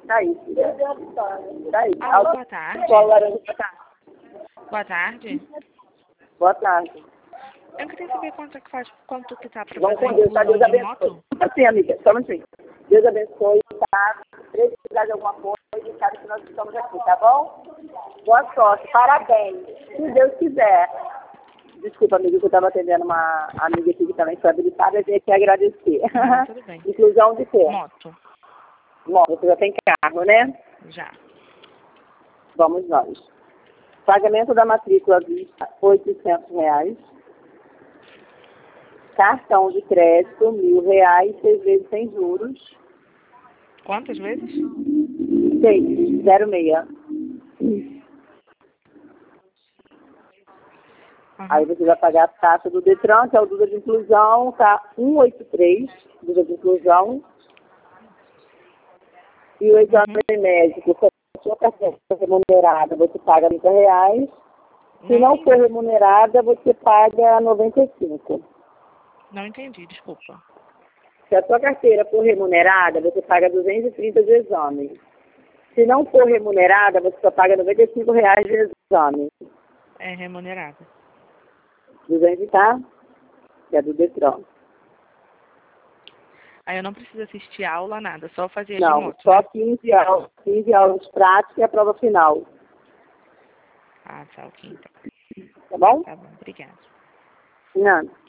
Daí, filha. Daí. Alô, boa tarde. Qual laranja pra cá? Boa tarde. Boa tarde. Eu queria saber quanto que tá pra Vamos fazer com Deus, tá? Deus inclusão de abençoe. moto? Assim, amiga, só um minutinho. Deus abençoe, tá? Se precisar de alguma coisa, sabe que nós estamos aqui, tá bom? Boa sorte, parabéns. Se Deus quiser. Desculpa, amiga, que eu estava atendendo uma amiga aqui que também foi habilitada, eu tenho que agradecer. Tudo bem. Inclusão de quê? Moto. Bom, você já tem carro, né? Já. Vamos nós. Pagamento da matrícula à vista, R$800. Cartão de crédito, R$1.000, 6 vezes sem juros. Quantas vezes? 06. Aí você vai pagar a taxa do Detran, que é o Duda de Inclusão, tá 183, Duda de Inclusão. E o exame médico, se a sua carteira for remunerada, você paga R$30. Se não for remunerada, você paga 95. Não entendi, desculpa. Se a sua carteira for remunerada, você paga 230 de exame. Se não for remunerada, você só paga R$95 de exame. É remunerada. 200, tá? Que é do Detran. Aí eu não preciso assistir aula, nada, só fazer de Não, moto, só né? 15 aulas práticas e a prova final. Ah, tá, ok, então. Tá bom? Tá bom, obrigada. Não.